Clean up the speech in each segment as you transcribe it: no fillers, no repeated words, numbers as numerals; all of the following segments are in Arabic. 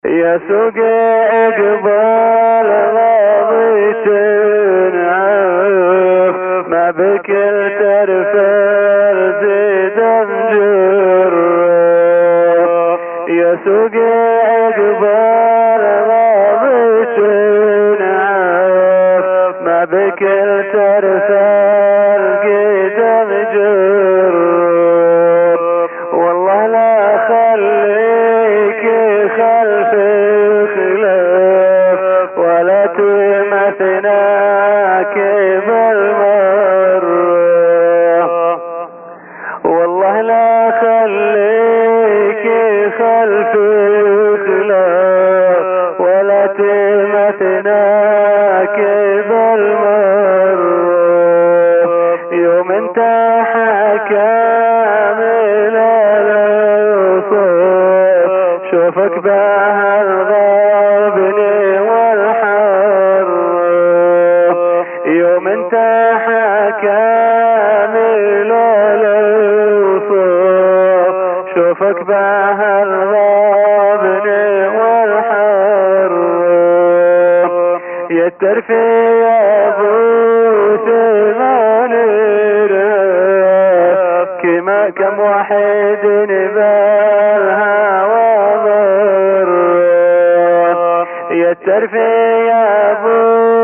يا سوق اقبال راضي تنعف، ما بكل ترفل زيد مجرف. يا سوق اقبال راضي تنعف، ما بكل ترفل قيد مجرف. والله لا خليك خلف خلاف، ولا تمثناك بالمرة. والله لا خليك خلف خلاف، ولا تمثناك بالمرة. يوم انت حكامل الوصول، شوفك بهالغابني والحر. يوم انت حكامل الوصول، شوفك بهالغابني والحر. يا الترفي يا ابو ثمان رهاب، كم واحد بالهوى ضر. يا الترفي يا ابو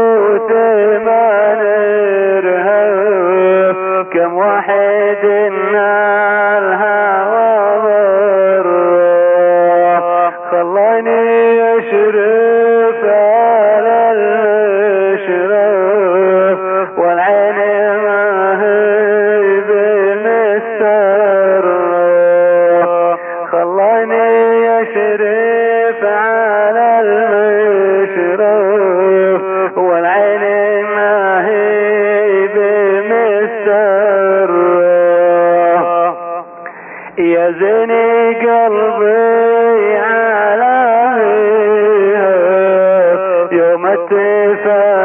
ثمان رهاب، كم واحد الهوى ضر. خلاني اشرف على المشرف، والعين ما هي بمستر. خلاني اشرف على المشرف، والعين ما هي بمستر. يا زيني قلبي على يوم اتفاق